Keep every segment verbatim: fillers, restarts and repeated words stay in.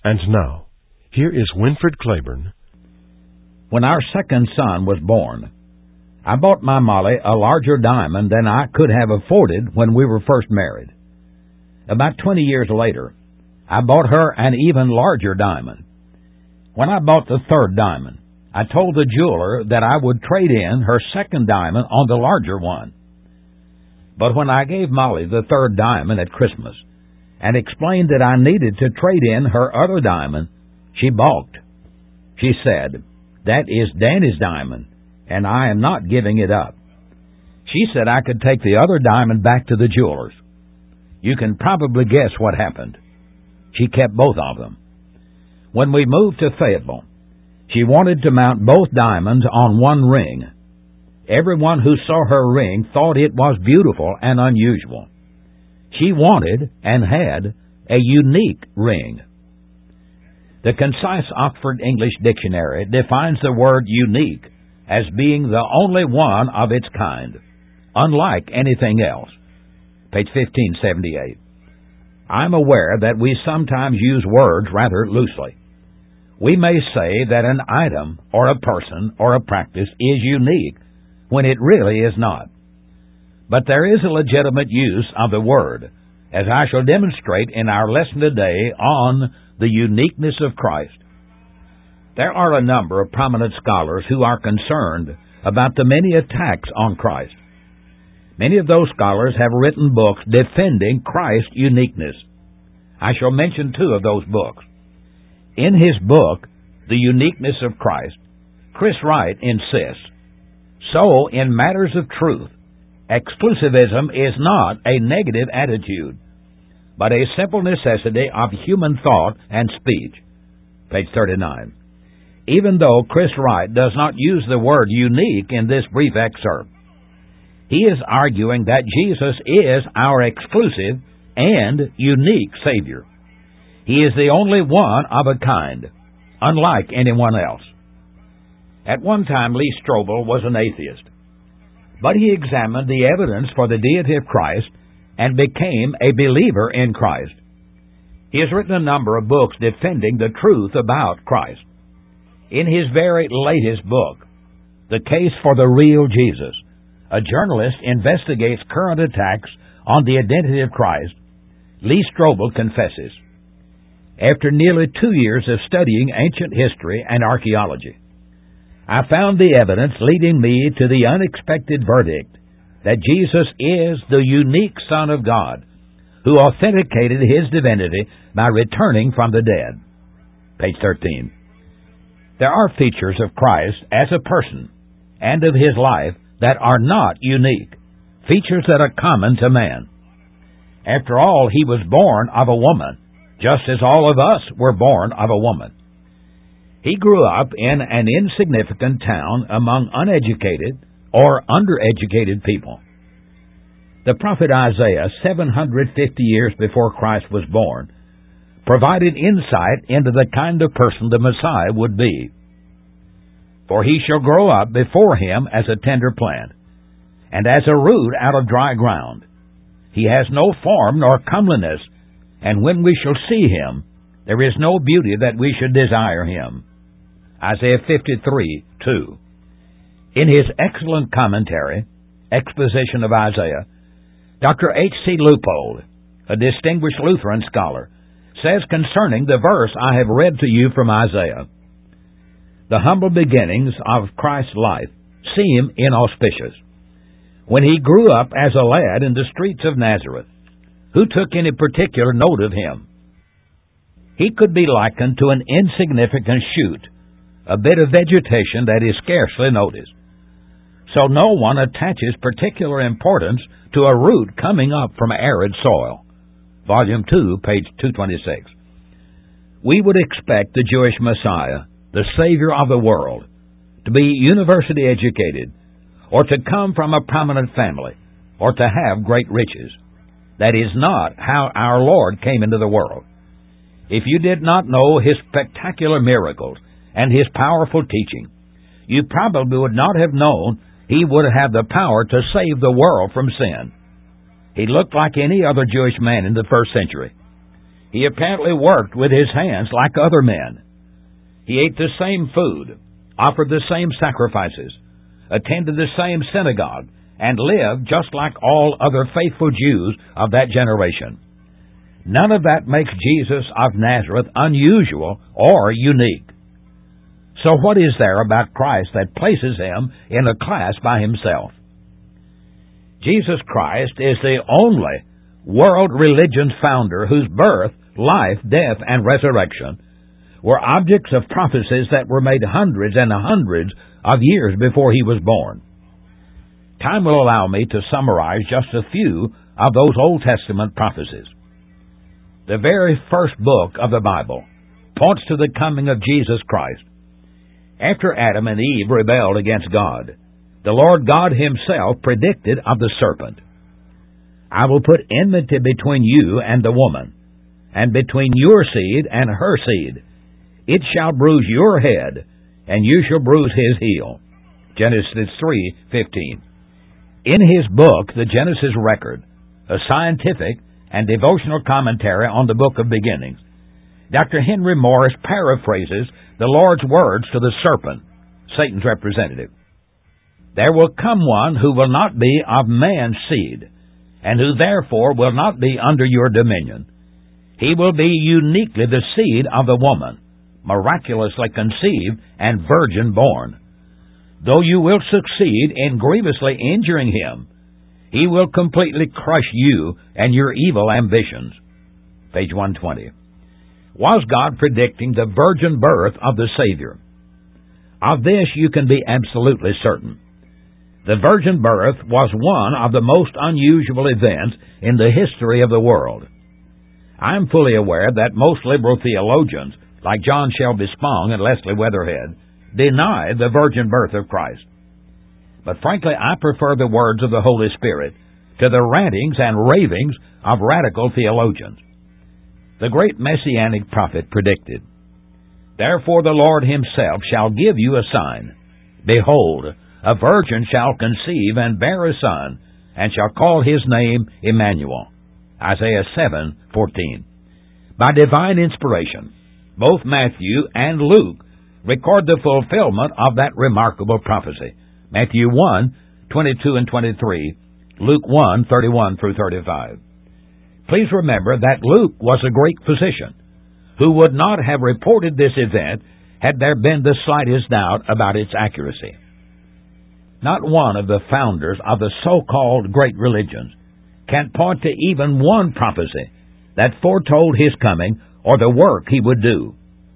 And now, here is Winfred Claiborne. When our second son was born, I bought my Molly a larger diamond than I could have afforded when we were first married. About twenty years later, I bought her an even larger diamond. When I bought the third diamond, I told the jeweler that I would trade in her second diamond on the larger one. But when I gave Molly the third diamond at Christmas and explained that I needed to trade in her other diamond, she balked. She said, "That is Danny's diamond, and I am not giving it up." She said I could take the other diamond back to the jeweler's. You can probably guess what happened. She kept both of them. When we moved to Fayetteville, she wanted to mount both diamonds on one ring. Everyone who saw her ring thought it was beautiful and unusual. She wanted and had a unique ring. The Concise Oxford English Dictionary defines the word unique as being the only one of its kind, unlike anything else. Page fifteen seventy-eight. I'm aware that we sometimes use words rather loosely. We may say that an item or a person or a practice is unique when it really is not. But there is a legitimate use of the word, as I shall demonstrate in our lesson today on the uniqueness of Christ. There are a number of prominent scholars who are concerned about the many attacks on Christ. Many of those scholars have written books defending Christ's uniqueness. I shall mention two of those books. In his book, The Uniqueness of Christ, Chris Wright insists, "So, in matters of truth, exclusivism is not a negative attitude, but a simple necessity of human thought and speech." Page thirty-nine. Even though Chris Wright does not use the word unique in this brief excerpt, he is arguing that Jesus is our exclusive and unique Savior. He is the only one of a kind, unlike anyone else. At one time, Lee Strobel was an atheist, but he examined the evidence for the deity of Christ and became a believer in Christ. He has written a number of books defending the truth about Christ. In his very latest book, The Case for the Real Jesus, a journalist investigates current attacks on the identity of Christ. Lee Strobel confesses, "After nearly two years of studying ancient history and archaeology, I found the evidence leading me to the unexpected verdict that Jesus is the unique Son of God, who authenticated his divinity by returning from the dead." Page thirteen. There are features of Christ as a person and of his life that are not unique, features that are common to man. After all, he was born of a woman, just as all of us were born of a woman. He grew up in an insignificant town among uneducated or undereducated people. The prophet Isaiah, seven hundred fifty years before Christ was born, provided insight into the kind of person the Messiah would be. "For he shall grow up before him as a tender plant, and as a root out of dry ground. He has no form nor comeliness, and when we shall see him, there is no beauty that we should desire him." Isaiah fifty-three, two. In his excellent commentary, Exposition of Isaiah, Doctor H C Leupold, a distinguished Lutheran scholar, says concerning the verse I have read to you from Isaiah, "The humble beginnings of Christ's life seem inauspicious. When he grew up as a lad in the streets of Nazareth, who took any particular note of him? He could be likened to an insignificant shoot, a bit of vegetation that is scarcely noticed. So no one attaches particular importance to a root coming up from arid soil." Volume two, page two twenty-six. We would expect the Jewish Messiah, the Savior of the world, to be university educated, or to come from a prominent family, or to have great riches. That is not how our Lord came into the world. If you did not know his spectacular miracles and his powerful teaching, you probably would not have known he would have the power to save the world from sin. He looked like any other Jewish man in the first century. He apparently worked with his hands like other men. He ate the same food, offered the same sacrifices, attended the same synagogue, and lived just like all other faithful Jews of that generation. None of that makes Jesus of Nazareth unusual or unique. So what is there about Christ that places him in a class by himself? Jesus Christ is the only world religion founder whose birth, life, death, and resurrection were objects of prophecies that were made hundreds and hundreds of years before he was born. Time will allow me to summarize just a few of those Old Testament prophecies. The very first book of the Bible points to the coming of Jesus Christ. After Adam and Eve rebelled against God, the Lord God himself predicted of the serpent, "I will put enmity between you and the woman, and between your seed and her seed. It shall bruise your head, and you shall bruise his heel." Genesis three fifteen. In his book, the Genesis Record, a scientific and devotional commentary on the book of beginnings, Doctor Henry Morris paraphrases the Lord's words to the serpent, Satan's representative. "There will come one who will not be of man's seed, and who therefore will not be under your dominion. He will be uniquely the seed of the woman, miraculously conceived and virgin born. Though you will succeed in grievously injuring him, he will completely crush you and your evil ambitions." Page one twenty. Was God predicting the virgin birth of the Savior? Of this you can be absolutely certain. The virgin birth was one of the most unusual events in the history of the world. I am fully aware that most liberal theologians, like John Shelby Spong and Leslie Weatherhead, deny the virgin birth of Christ. But frankly, I prefer the words of the Holy Spirit to the rantings and ravings of radical theologians. The great Messianic prophet predicted, "Therefore the Lord himself shall give you a sign. Behold, a virgin shall conceive and bear a son, and shall call his name Emmanuel." Isaiah seven fourteen. By divine inspiration, both Matthew and Luke record the fulfillment of that remarkable prophecy. Matthew one twenty-two and twenty-three, Luke one thirty-one through thirty-five. Please remember that Luke was a great physician who would not have reported this event had there been the slightest doubt about its accuracy. Not one of the founders of the so-called great religions can point to even one prophecy that foretold his coming or the work he would do.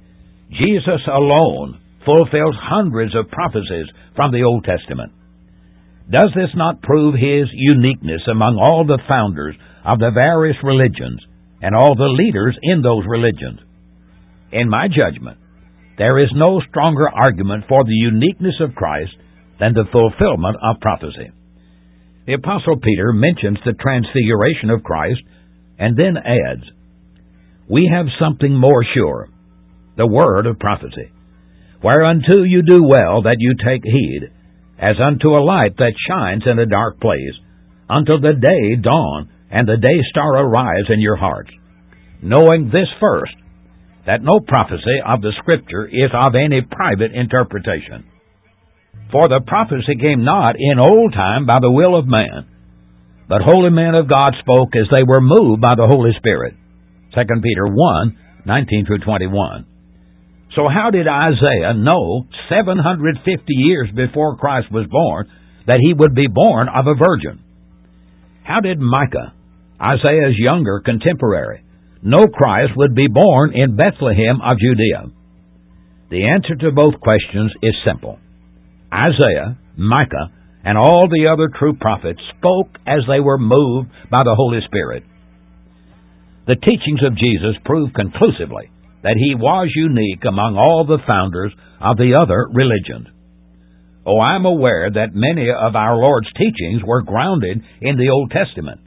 Jesus alone fulfills hundreds of prophecies from the Old Testament. Does this not prove his uniqueness among all the founders of the various religions and all the leaders in those religions? In my judgment, there is no stronger argument for the uniqueness of Christ than the fulfillment of prophecy. The Apostle Peter mentions the transfiguration of Christ and then adds, "We have something more sure, the word of prophecy, whereunto you do well that you take heed, as unto a light that shines in a dark place, until the day dawn and the day star arise in your hearts, knowing this first, that no prophecy of the Scripture is of any private interpretation. For the prophecy came not in old time by the will of man, but holy men of God spoke as they were moved by the Holy Spirit." Second Peter one nineteen through twenty-one. So how did Isaiah know seven hundred fifty years before Christ was born that he would be born of a virgin? How did Micah, Isaiah's younger contemporary, know Christ would be born in Bethlehem of Judea? The answer to both questions is simple. Isaiah, Micah, and all the other true prophets spoke as they were moved by the Holy Spirit. The teachings of Jesus prove conclusively that he was unique among all the founders of the other religions. Oh, I'm aware that many of our Lord's teachings were grounded in the Old Testament.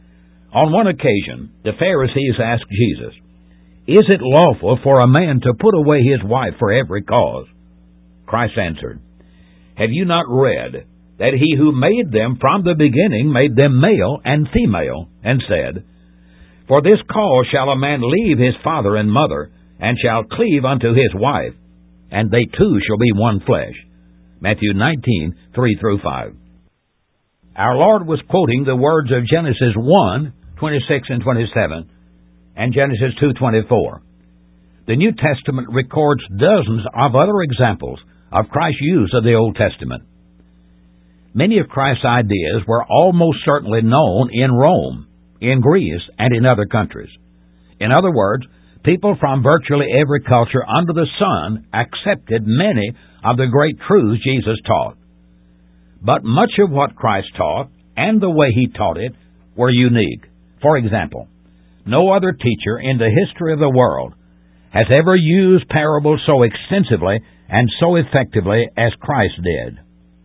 On one occasion, the Pharisees asked Jesus, "Is it lawful for a man to put away his wife for every cause?" Christ answered, "Have you not read that he who made them from the beginning made them male and female, and said, For this cause shall a man leave his father and mother, and shall cleave unto his wife, and they two shall be one flesh. Matthew nineteen, three through five. Our Lord was quoting the words of Genesis one, twenty-six and twenty-seven, and Genesis two, twenty-four. The New Testament records dozens of other examples of Christ's use of the Old Testament. Many of Christ's ideas were almost certainly known in Rome, in Greece, and in other countries. In other words, people from virtually every culture under the sun accepted many of the great truths Jesus taught. But much of what Christ taught, and the way he taught it, were unique. For example, no other teacher in the history of the world has ever used parables so extensively and so effectively as Christ did.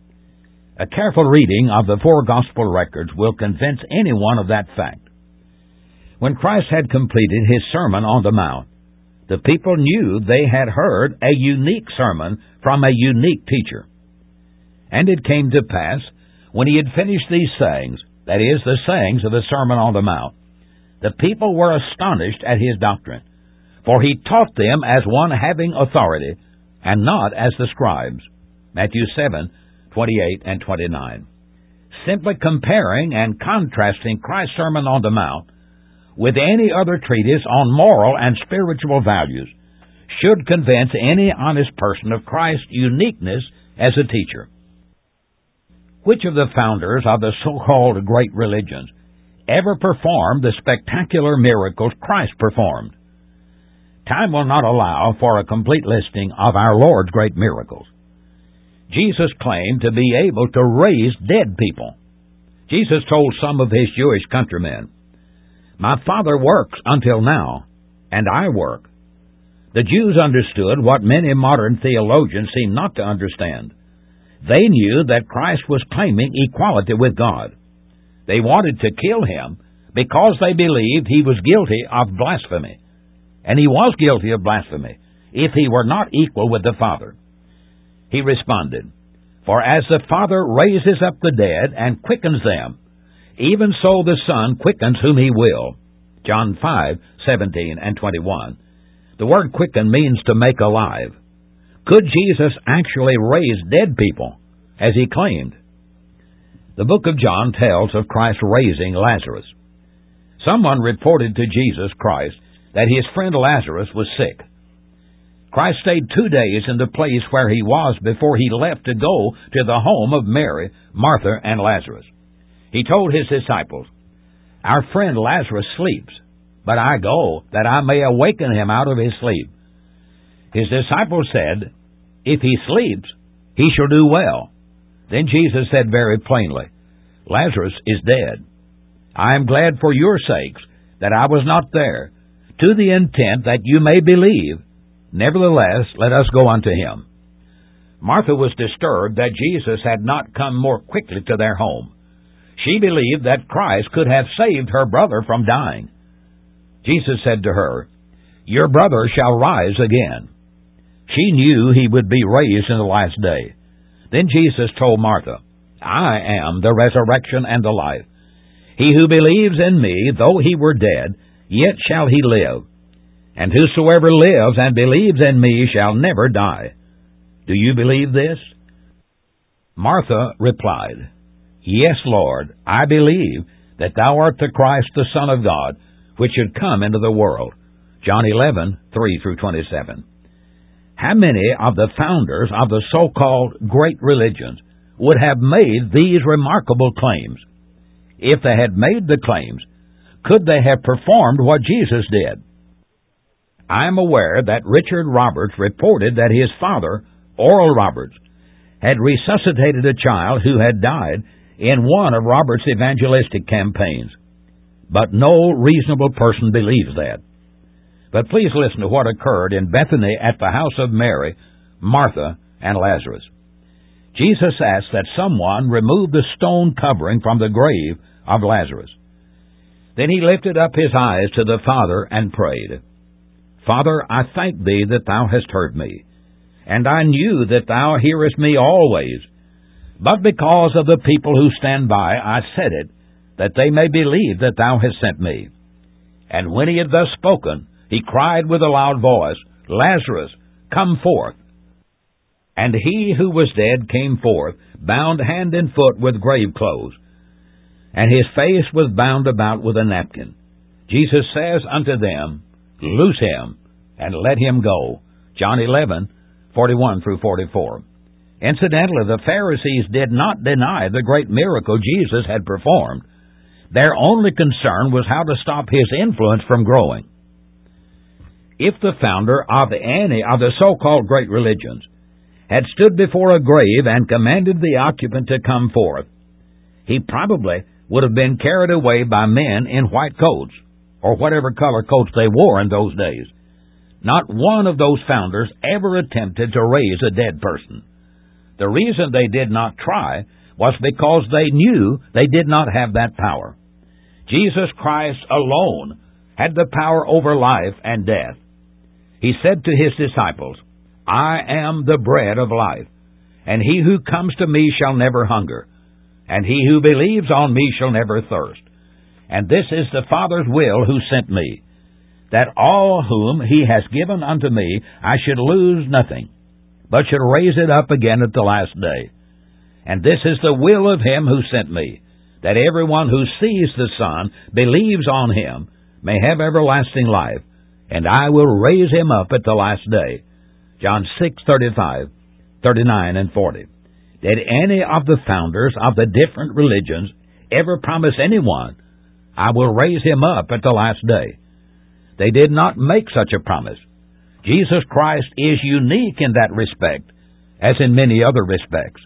A careful reading of the four gospel records will convince anyone of that fact. When Christ had completed his Sermon on the Mount, the people knew they had heard a unique sermon from a unique teacher. And it came to pass, when he had finished these sayings, that is, the sayings of the Sermon on the Mount, the people were astonished at his doctrine, for he taught them as one having authority, and not as the scribes. Matthew seven, twenty-eight and twenty-nine. Simply comparing and contrasting Christ's Sermon on the Mount with any other treatise on moral and spiritual values should convince any honest person of Christ's uniqueness as a teacher. Which of the founders of the so-called great religions ever performed the spectacular miracles Christ performed? Time will not allow for a complete listing of our Lord's great miracles. Jesus claimed to be able to raise dead people. Jesus told some of his Jewish countrymen, "My Father works until now, and I work." The Jews understood what many modern theologians seem not to understand. They knew that Christ was claiming equality with God. They wanted to kill him because they believed he was guilty of blasphemy. And he was guilty of blasphemy if he were not equal with the Father. He responded, "For as the Father raises up the dead and quickens them, even so the Son quickens whom he will." John five, seventeen and twenty-one. The word quicken means to make alive. Could Jesus actually raise dead people, as he claimed? The book of John tells of Christ raising Lazarus. Someone reported to Jesus Christ that his friend Lazarus was sick. Christ stayed two days in the place where he was before he left to go to the home of Mary, Martha, and Lazarus. He told his disciples, "Our friend Lazarus sleeps, but I go that I may awaken him out of his sleep." His disciples said, "If he sleeps, he shall do well." Then Jesus said very plainly, "Lazarus is dead. I am glad for your sakes that I was not there, to the intent that you may believe. Nevertheless, let us go unto him." Martha was disturbed that Jesus had not come more quickly to their home. She believed that Christ could have saved her brother from dying. Jesus said to her, "Your brother shall rise again." She knew he would be raised in the last day. Then Jesus told Martha, "I am the resurrection and the life. He who believes in me, though he were dead, yet shall he live. And whosoever lives and believes in me shall never die. Do you believe this?" Martha replied, "Yes, Lord, I believe that thou art the Christ, the Son of God, which should come into the world." John eleven, three through twenty-seven. How many of the founders of the so-called great religions would have made these remarkable claims? If they had made the claims, could they have performed what Jesus did? I am aware that Richard Roberts reported that his father, Oral Roberts, had resuscitated a child who had died in one of Roberts' evangelistic campaigns. But no reasonable person believes that. But please listen to what occurred in Bethany at the house of Mary, Martha, and Lazarus. Jesus asked that someone remove the stone covering from the grave of Lazarus. Then he lifted up his eyes to the Father and prayed, "Father, I thank thee that thou hast heard me, and I knew that thou hearest me always. But because of the people who stand by, I said it, that they may believe that thou hast sent me. And when he had thus spoken, he cried with a loud voice, Lazarus, come forth. And he who was dead came forth, bound hand and foot with grave clothes, and his face was bound about with a napkin. Jesus says unto them, Loose him, and let him go. John eleven, forty-one through forty-four. Incidentally, the Pharisees did not deny the great miracle Jesus had performed. Their only concern was how to stop his influence from growing. If the founder of any of the so-called great religions had stood before a grave and commanded the occupant to come forth, he probably would have been carried away by men in white coats, or whatever color coats they wore in those days. Not one of those founders ever attempted to raise a dead person. The reason they did not try was because they knew they did not have that power. Jesus Christ alone had the power over life and death. He said to his disciples, I am the bread of life, and he who comes to me shall never hunger, and he who believes on me shall never thirst. And this is the Father's will who sent me, that all whom he has given unto me I should lose nothing, but should raise it up again at the last day. And this is the will of him who sent me, that everyone who sees the Son, believes on him, may have everlasting life, and I will raise him up at the last day. John six, thirty-five, thirty-nine, and forty. Did any of the founders of the different religions ever promise anyone, I will raise him up at the last day? They did not make such a promise. Jesus Christ is unique in that respect, as in many other respects.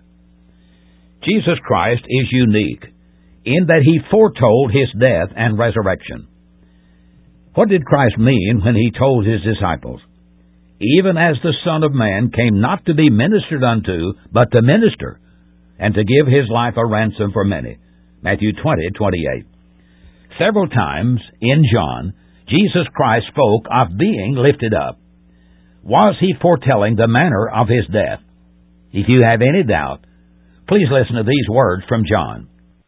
Jesus Christ is unique in that he foretold his death and resurrection. What did Christ mean when he told his disciples, Even as the Son of Man came not to be ministered unto, but to minister, and to give his life a ransom for many? Matthew twenty, twenty-eight. Several times in John, Jesus Christ spoke of being lifted up. Was he foretelling the manner of his death? If you have any doubt, please listen to these words from John.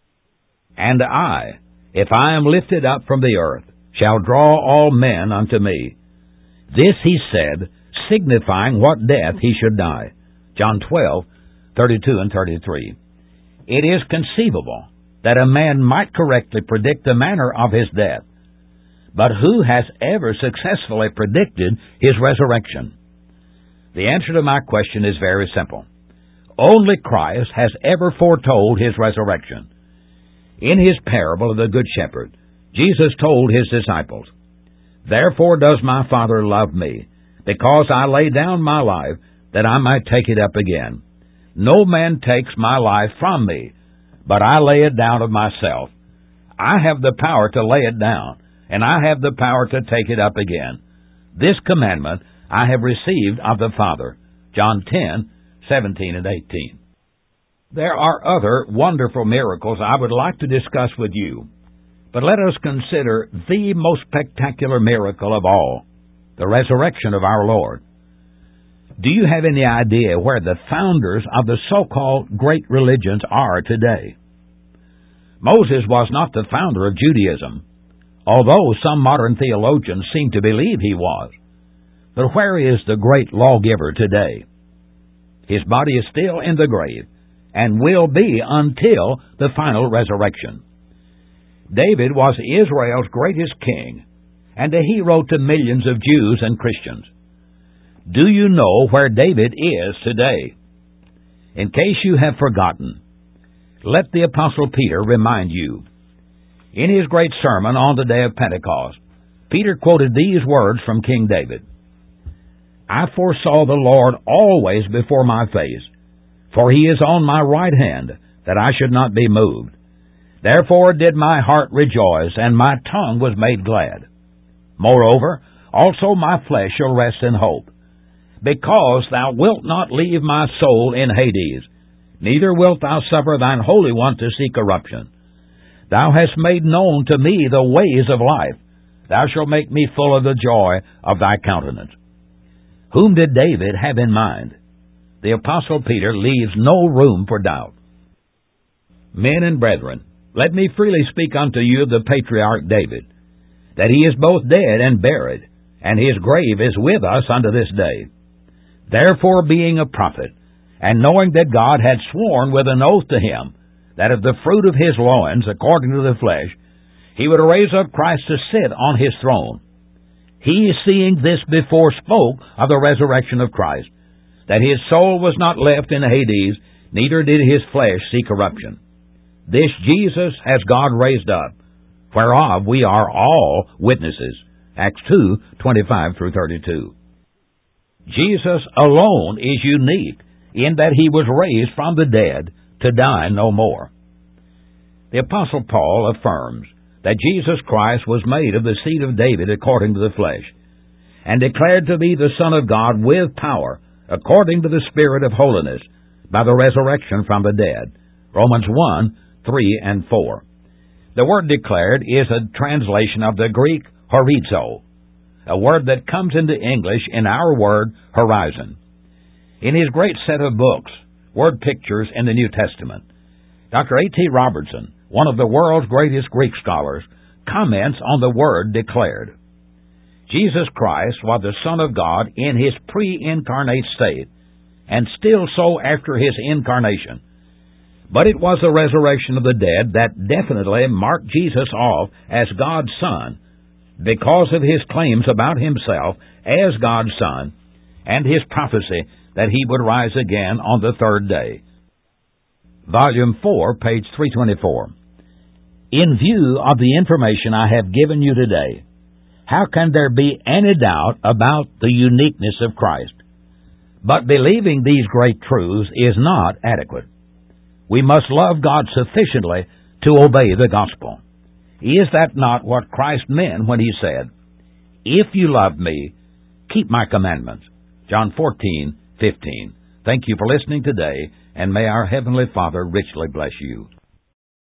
And I, if I am lifted up from the earth, shall draw all men unto me. This he said, signifying what death he should die. John twelve, thirty-two and thirty-three. It is conceivable that a man might correctly predict the manner of his death. But who has ever successfully predicted his resurrection? The answer to my question is very simple. Only Christ has ever foretold his resurrection. In his parable of the Good Shepherd, Jesus told his disciples, Therefore does my Father love me, because I lay down my life, that I might take it up again. No man takes my life from me, but I lay it down of myself. I have the power to lay it down, and I have the power to take it up again. This commandment I have received of the Father. John ten, seventeen and eighteen. There are other wonderful miracles I would like to discuss with you, but let us consider the most spectacular miracle of all, the resurrection of our Lord. Do you have any idea where the founders of the so-called great religions are today? Moses was not the founder of Judaism, although some modern theologians seem to believe he was. But where is the great lawgiver today? His body is still in the grave, and will be until the final resurrection. David was Israel's greatest king, and a hero to millions of Jews and Christians. Do you know where David is today? In case you have forgotten, let the Apostle Peter remind you. In his great sermon on the day of Pentecost, Peter quoted these words from King David. I foresaw the Lord always before my face, for he is on my right hand, that I should not be moved. Therefore did my heart rejoice, and my tongue was made glad. Moreover, also my flesh shall rest in hope, because thou wilt not leave my soul in Hades, neither wilt thou suffer thine Holy One to see corruption. Thou hast made known to me the ways of life. Thou shalt make me full of the joy of thy countenance. Whom did David have in mind? The Apostle Peter leaves no room for doubt. Men and brethren, let me freely speak unto you of the patriarch David. that he is both dead and buried, and his grave is with us unto this day. Therefore, being a prophet, and knowing that God had sworn with an oath to him, that of the fruit of his loins, according to the flesh, he would raise up Christ to sit on his throne, he, seeing this before, spoke of the resurrection of Christ, that his soul was not left in Hades, neither did his flesh see corruption. This Jesus has God raised up, whereof we are all witnesses. Acts two, twenty-five through thirty-two. Jesus alone is unique in that he was raised from the dead to die no more. The Apostle Paul affirms that Jesus Christ was made of the seed of David according to the flesh, and declared to be the Son of God with power, according to the Spirit of holiness, by the resurrection from the dead. Romans one, three and four. The word declared is a translation of the Greek horizo, a word that comes into English in our word horizon. In his great set of books, Word Pictures in the New Testament, Doctor A T Robertson, one of the world's greatest Greek scholars, comments on the word declared. Jesus Christ was the Son of God in his pre-incarnate state, and still so after his incarnation. But it was the resurrection of the dead that definitely marked Jesus off as God's Son, because of his claims about himself as God's Son, and his prophecy that he would rise again on the third day. Volume four, page three twenty-four. In view of the information I have given you today, how can there be any doubt about the uniqueness of Christ? But believing these great truths is not adequate. We must love God sufficiently to obey the gospel. Is that not what Christ meant when he said, "If you love me, keep my commandments"? John fourteen, fifteen. Thank you for listening today, and may our Heavenly Father richly bless you.